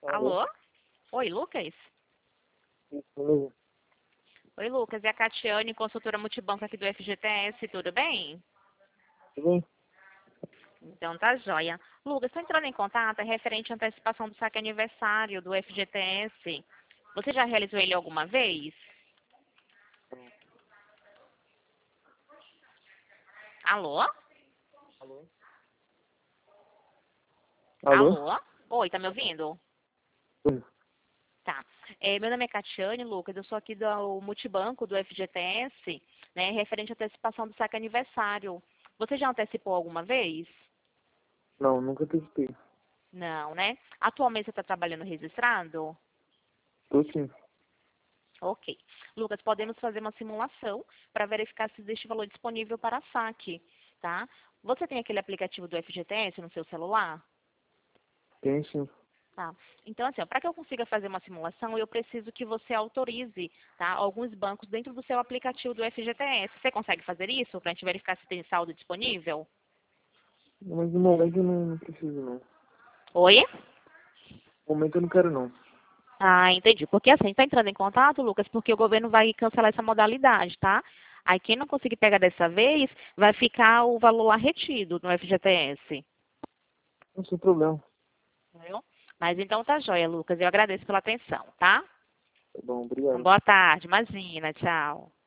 Alô? Alô? Oi, Lucas? Isso, Oi, Lucas. É a Catiane, consultora multibanco aqui do FGTS. Tudo bem? tudo bem? Então tá joia. Lucas, estou entrando em contato referente à antecipação do saque aniversário do FGTS. Você já realizou ele alguma vez? Alô? Alô? Alô? Oi, tá me ouvindo? Sim. Tá. Meu nome é Catiane, Lucas. Eu sou aqui do multibanco do FGTS, né, referente à antecipação do saque aniversário. Você já antecipou alguma vez? Não, nunca testei. Não, né? Atualmente você está trabalhando registrado? Tô sim. Ok. Lucas, podemos fazer uma simulação para verificar se existe valor disponível para saque, tá? Você tem aquele aplicativo do FGTS no seu celular? Tem sim. Tá. Então, assim, para que eu consiga fazer uma simulação, eu preciso que você autorize, tá, alguns bancos dentro do seu aplicativo do FGTS. Você consegue fazer isso para a gente verificar se tem saldo disponível? Mas no momento eu não preciso, não. Oi? No momento eu não quero, não. Ah, entendi. Porque assim, está entrando em contato, Lucas, porque o governo vai cancelar essa modalidade, tá? Aí quem não conseguir pegar dessa vez, vai ficar o valor lá retido no FGTS. Não, sem problema. Viu? Mas então tá joia, Lucas. Eu agradeço pela atenção, tá? Tá bom, obrigado. Boa tarde, imagina, tchau.